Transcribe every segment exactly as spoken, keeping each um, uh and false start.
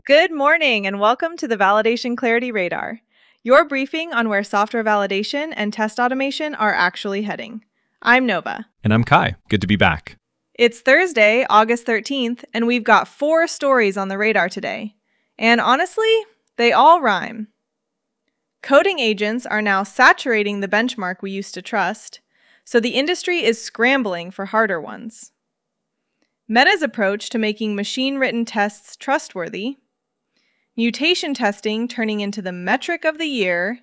Good morning and welcome to the Validation Clarity Radar, your briefing on where software validation and test automation are actually heading. I'm Nova. And I'm Kai. Good to be back. It's Thursday, August thirteenth, and we've got four stories on the radar today. And honestly, they all rhyme. Coding agents are now saturating the benchmark we used to trust, so the industry is scrambling for harder ones. Meta's approach to making machine-written tests trustworthy, mutation testing turning into the metric of the year,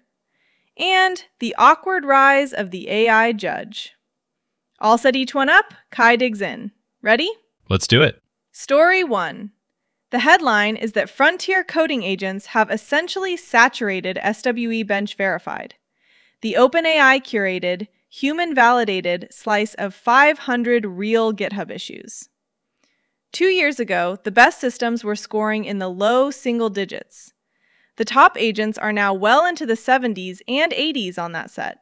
and the awkward rise of the A I judge. All set each one up, Kai digs in. Ready? Let's do it. Story one. The headline is that frontier coding agents have essentially saturated S W E Bench Verified, the OpenAI curated, human-validated slice of five hundred real GitHub issues. Two years ago, the best systems were scoring in the low single digits. The top agents are now well into the seventies and eighties on that set.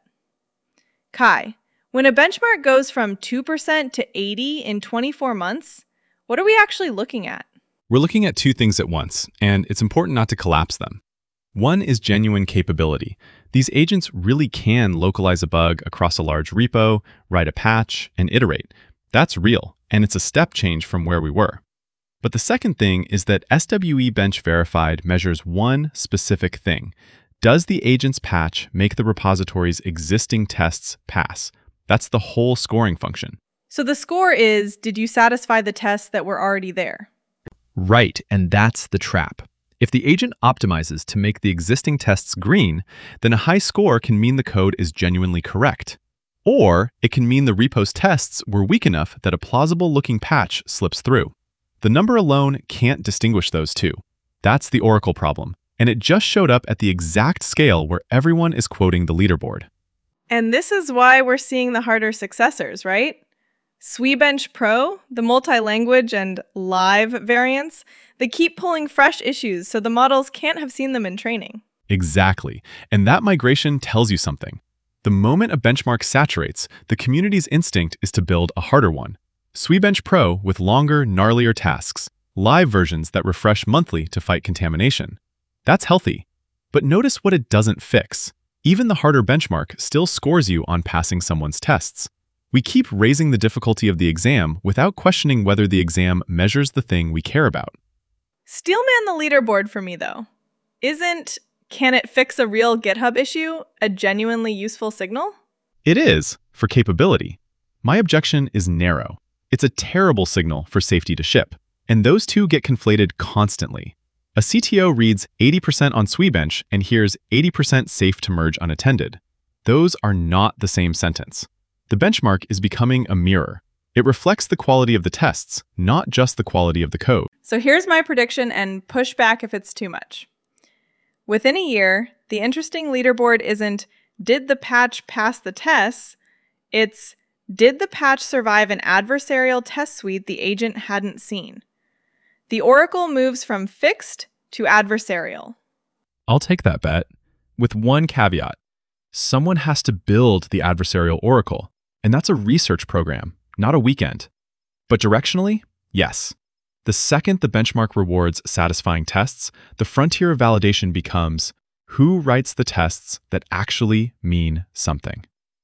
Kai, when a benchmark goes from two percent to eighty in twenty-four months, what are we actually looking at? We're looking at two things at once, and it's important not to collapse them. One is genuine capability. These agents really can localize a bug across a large repo, write a patch, and iterate. That's real, and it's a step change from where we were. But the second thing is that S W E Bench Verified measures one specific thing. Does the agent's patch make the repository's existing tests pass? That's the whole scoring function. So the score is, did you satisfy the tests that were already there? Right, and that's the trap. If the agent optimizes to make the existing tests green, then a high score can mean the code is genuinely correct. Or it can mean the repo's tests were weak enough that a plausible-looking patch slips through. The number alone can't distinguish those two. That's the Oracle problem, and it just showed up at the exact scale where everyone is quoting the leaderboard. And this is why we're seeing the harder successors, right? S W E Bench Pro, the multi-language and live variants, they keep pulling fresh issues so the models can't have seen them in training. Exactly, and that migration tells you something. The moment a benchmark saturates, the community's instinct is to build a harder one. S W E Bench Pro with longer, gnarlier tasks, live versions that refresh monthly to fight contamination. That's healthy. But notice what it doesn't fix. Even the harder benchmark still scores you on passing someone's tests. We keep raising the difficulty of the exam without questioning whether the exam measures the thing we care about. Steelman the leaderboard for me, though. Isn't "can it fix a real GitHub issue" a genuinely useful signal? It is, for capability. My objection is narrow. It's a terrible signal for safety to ship, and those two get conflated constantly. A C T O reads eighty percent on S W E Bench and hears eighty percent safe to merge unattended. Those are not the same sentence. The benchmark is becoming a mirror. It reflects the quality of the tests, not just the quality of the code. So here's my prediction, and push back if it's too much. Within a year, the interesting leaderboard isn't, did the patch pass the tests? It's, did the patch survive an adversarial test suite the agent hadn't seen? The Oracle moves from fixed to adversarial. I'll take that bet, with one caveat. Someone has to build the adversarial Oracle, and that's a research program, not a weekend. But directionally, yes. The second the benchmark rewards satisfying tests, the frontier of validation becomes who writes the tests that actually mean something.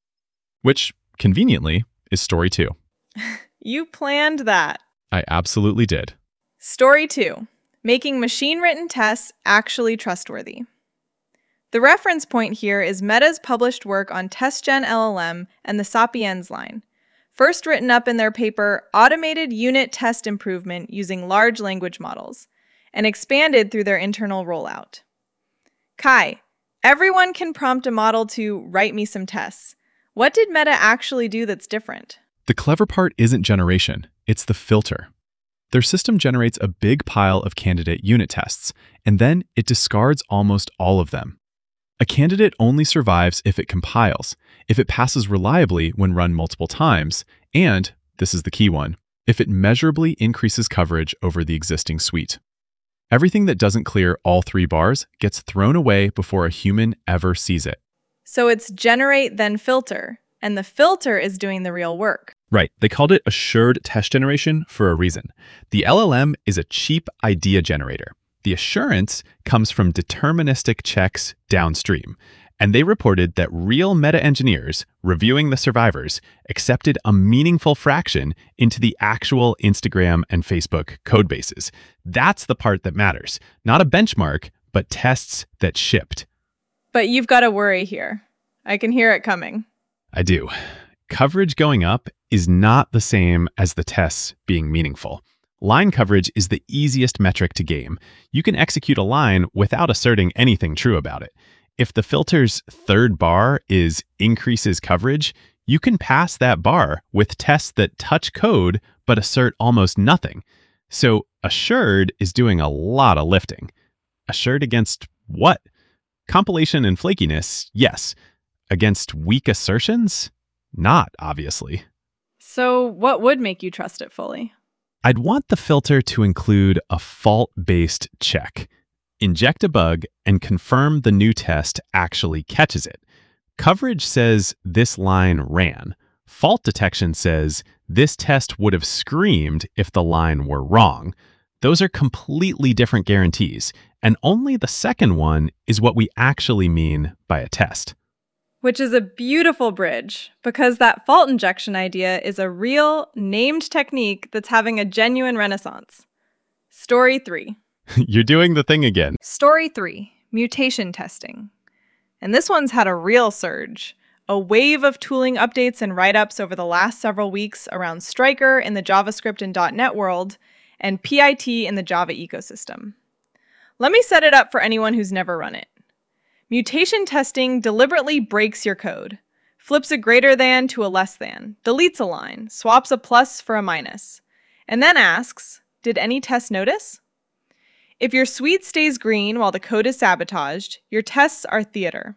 Which, conveniently, is story two. You planned that. I absolutely did. Story two, making machine-written tests actually trustworthy. The reference point here is Meta's published work on TestGen L L M and the Sapiens line, first written up in their paper Automated Unit Test Improvement Using Large Language Models, and expanded through their internal rollout. Kai, everyone can prompt a model to write me some tests. What did Meta actually do that's different? The clever part isn't generation, it's the filter. Their system generates a big pile of candidate unit tests, and then it discards almost all of them. A candidate only survives if it compiles, if it passes reliably when run multiple times, and, this is the key one, if it measurably increases coverage over the existing suite. Everything that doesn't clear all three bars gets thrown away before a human ever sees it. So it's generate then filter, and the filter is doing the real work. Right, they called it assured test generation for a reason. The L L M is a cheap idea generator. The assurance comes from deterministic checks downstream, and they reported that real meta-engineers reviewing the survivors accepted a meaningful fraction into the actual Instagram and Facebook codebases. That's the part that matters. Not a benchmark, but tests that shipped. But you've got to worry here. I can hear it coming. I do. Coverage going up is not the same as the tests being meaningful. Line coverage is the easiest metric to game. You can execute a line without asserting anything true about it. If the filter's third bar is increases coverage, you can pass that bar with tests that touch code but assert almost nothing. So assured is doing a lot of lifting. Assured against what? Compilation and flakiness, yes. Against weak assertions? Not, obviously. So what would make you trust it fully? I'd want the filter to include a fault-based check. Inject a bug and confirm the new test actually catches it. Coverage says this line ran. Fault detection says this test would have screamed if the line were wrong. Those are completely different guarantees, and only the second one is what we actually mean by a test. Which is a beautiful bridge, because that fault injection idea is a real, named technique that's having a genuine renaissance. Story three. You're doing the thing again. Story three, mutation testing. And this one's had a real surge. A wave of tooling updates and write-ups over the last several weeks around Striker in the JavaScript and .NET world, and P I T in the Java ecosystem. Let me set it up for anyone who's never run it. Mutation testing deliberately breaks your code, flips a greater than to a less than, deletes a line, swaps a plus for a minus, and then asks, did any test notice? If your suite stays green while the code is sabotaged, your tests are theater.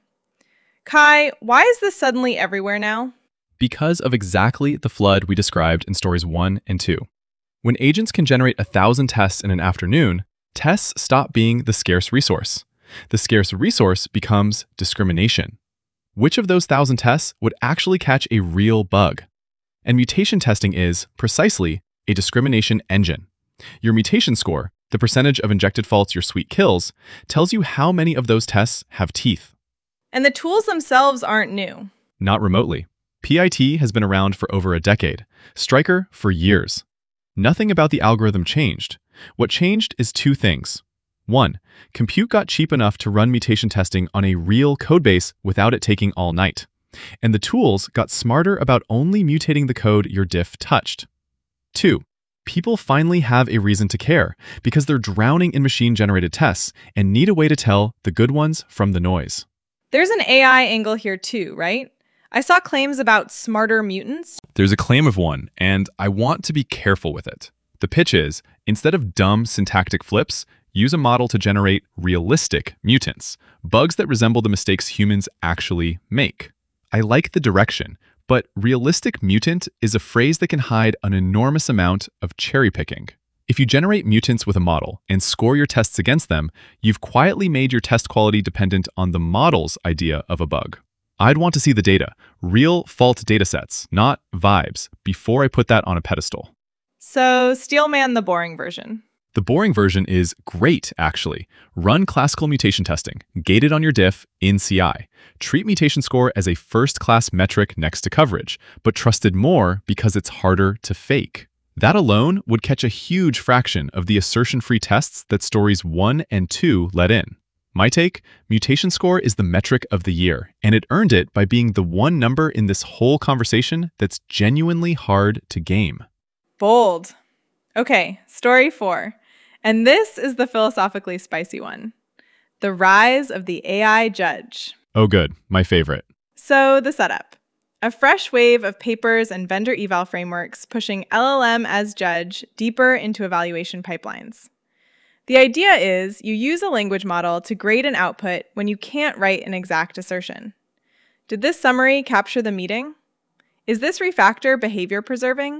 Kai, why is this suddenly everywhere now? Because of exactly the flood we described in stories one and two. When agents can generate a thousand tests in an afternoon, tests stop being the scarce resource. The scarce resource becomes discrimination. Which of those thousand tests would actually catch a real bug? And mutation testing is, precisely, a discrimination engine. Your mutation score, the percentage of injected faults your suite kills, tells you how many of those tests have teeth. And the tools themselves aren't new. Not remotely. P I T has been around for over a decade. Striker for years. Nothing about the algorithm changed. What changed is two things. One, compute got cheap enough to run mutation testing on a real codebase without it taking all night. And the tools got smarter about only mutating the code your diff touched. Two, people finally have a reason to care because they're drowning in machine-generated tests and need a way to tell the good ones from the noise. There's an A I angle here too, right? I saw claims about smarter mutants. There's a claim of one, and I want to be careful with it. The pitch is, instead of dumb syntactic flips, use a model to generate realistic mutants, bugs that resemble the mistakes humans actually make. I like the direction, but realistic mutant is a phrase that can hide an enormous amount of cherry picking. If you generate mutants with a model and score your tests against them, you've quietly made your test quality dependent on the model's idea of a bug. I'd want to see the data, real fault datasets, not vibes, before I put that on a pedestal. So, Steelman the boring version. The boring version is great, actually. Run classical mutation testing, gated on your diff in C I. Treat mutation score as a first-class metric next to coverage, but trusted more because it's harder to fake. That alone would catch a huge fraction of the assertion-free tests that stories one and two let in. My take, mutation score is the metric of the year, and it earned it by being the one number in this whole conversation that's genuinely hard to game. Bold. Okay, story four. And this is the philosophically spicy one. The rise of the A I judge. Oh good, my favorite. So the setup. A fresh wave of papers and vendor eval frameworks pushing L L M as judge deeper into evaluation pipelines. The idea is you use a language model to grade an output when you can't write an exact assertion. Did this summary capture the meeting? Is this refactor behavior preserving?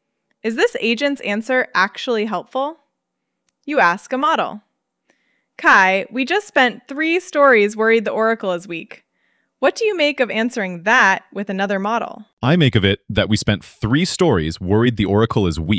Is this agent's answer actually helpful? You ask a model. Kai, we just spent three stories worried the Oracle is weak. What do you make of answering that with another model? I make of it that we spent three stories worried the Oracle is weak,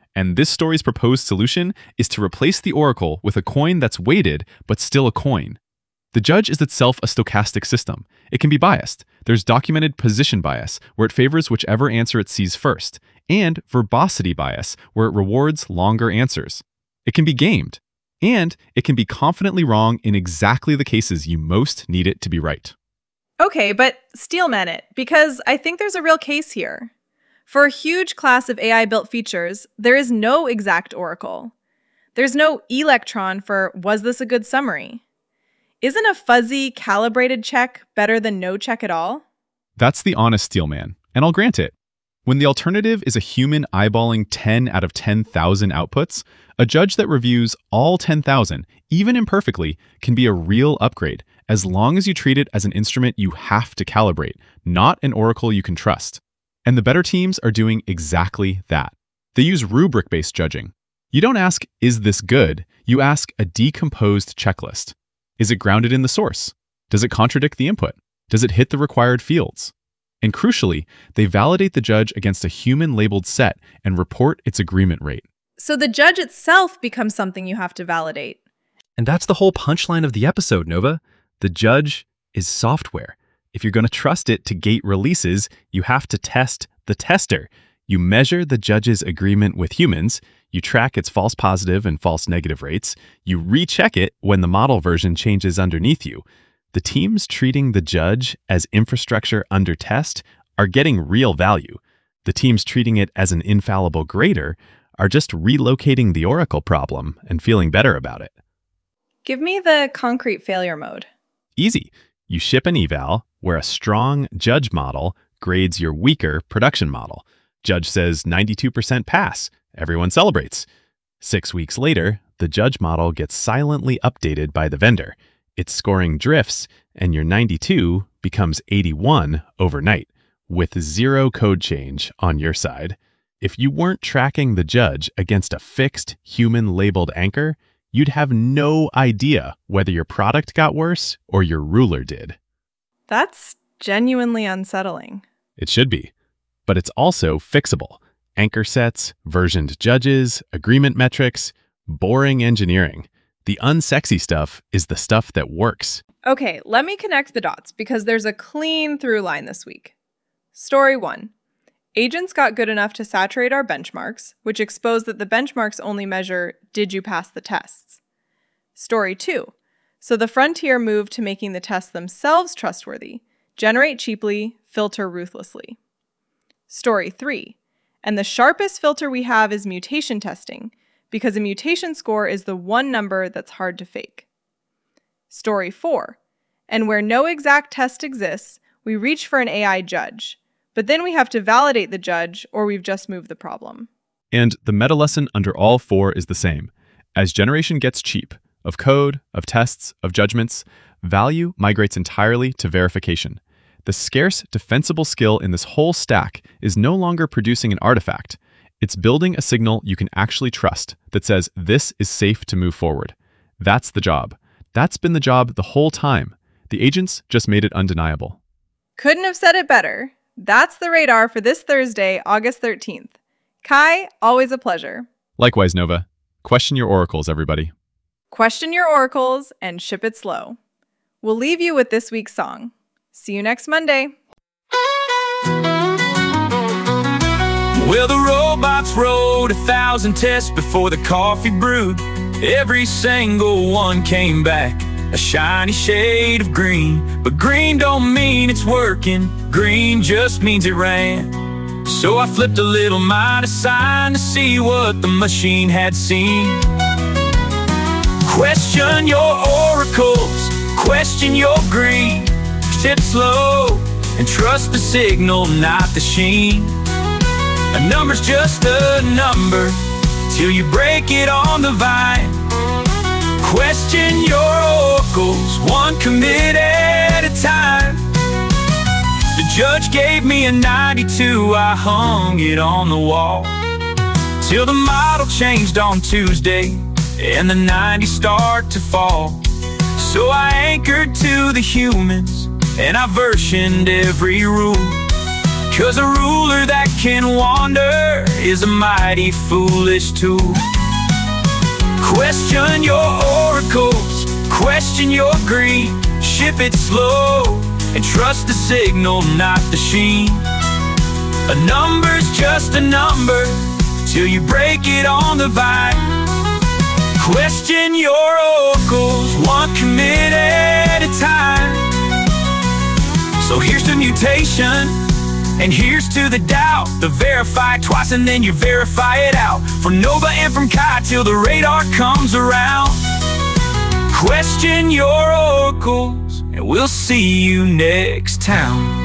And this story's proposed solution is to replace the oracle with a coin that's weighted, but still a coin. The judge is itself a stochastic system. It can be biased. There's documented position bias, where it favors whichever answer it sees first, and verbosity bias, where it rewards longer answers. It can be gamed, and it can be confidently wrong in exactly the cases you most need it to be right. Okay, but steelman it, because I think there's a real case here. For a huge class of A I-built features, there is no exact oracle. There's no electron for, was this a good summary? Isn't a fuzzy, calibrated check better than no check at all? That's the honest steelman, and I'll grant it. When the alternative is a human eyeballing ten out of ten thousand outputs, a judge that reviews all ten thousand, even imperfectly, can be a real upgrade, as long as you treat it as an instrument you have to calibrate, not an oracle you can trust. And the better teams are doing exactly that. They use rubric-based judging. You don't ask, is this good? You ask a decomposed checklist. Is it grounded in the source? Does it contradict the input? Does it hit the required fields? And crucially, they validate the judge against a human-labeled set and report its agreement rate. So the judge itself becomes something you have to validate. And that's the whole punchline of the episode, Nova. The judge is software. If you're going to trust it to gate releases, you have to test the tester. You measure the judge's agreement with humans, you track its false positive and false negative rates, you recheck it when the model version changes underneath you. The teams treating the judge as infrastructure under test are getting real value. The teams treating it as an infallible grader are just relocating the oracle problem and feeling better about it. Give me the concrete failure mode. Easy. You ship an eval where a strong judge model grades your weaker production model. Judge says ninety-two percent pass. Everyone celebrates. Six weeks later, the judge model gets silently updated by the vendor. Its scoring drifts, and your ninety-two becomes eighty-one overnight, with zero code change on your side. If you weren't tracking the judge against a fixed human-labeled anchor, you'd have no idea whether your product got worse or your ruler did. That's genuinely unsettling. It should be. But it's also fixable. Anchor sets, versioned judges, agreement metrics, boring engineering. The unsexy stuff is the stuff that works. Okay, let me connect the dots because there's a clean through line this week. Story one. Agents got good enough to saturate our benchmarks, which exposed that the benchmarks only measure, did you pass the tests? Story two. So the frontier moved to making the tests themselves trustworthy, generate cheaply, filter ruthlessly. Story three. And the sharpest filter we have is mutation testing, because a mutation score is the one number that's hard to fake. Story four. And where no exact test exists, we reach for an A I judge. But then we have to validate the judge, or we've just moved the problem. And the meta lesson under all four is the same. As generation gets cheap, of code, of tests, of judgments, value migrates entirely to verification. The scarce, defensible skill in this whole stack is no longer producing an artifact. It's building a signal you can actually trust that says this is safe to move forward. That's the job. That's been the job the whole time. The agents just made it undeniable. Couldn't have said it better. That's the radar for this Thursday, August thirteenth. Kai, always a pleasure. Likewise, Nova. Question your oracles, everybody. Question your oracles and ship it slow. We'll leave you with this week's song. See you next Monday. Well, the robots wrote a thousand tests before the coffee brewed. Every single one came back a shiny shade of green. But green don't mean it's working. Green just means it ran. So I flipped a little minus sign to see what the machine had seen. Question your oracles, question your green. Ship slow and trust the signal, not the sheen. A number's just a number till you break it on the vine. Question your oracles, one commit at a time. The judge gave me a ninety-two, I hung it on the wall till the model changed on Tuesday and the ninety start to fall. So I anchored to the humans and I versioned every rule. 'Cause a ruler that can wander is a mighty foolish tool. Question your oracles, question your greed. Ship it slow and trust the signal, not the sheen. A number's just a number till you break it on the vine. Question your oracles, one commit at a time. So here's to mutation, and here's to the doubt. The verify twice and then you verify it out. From Nova and from Kai till the radar comes around. Question your oracles, and we'll see you next time.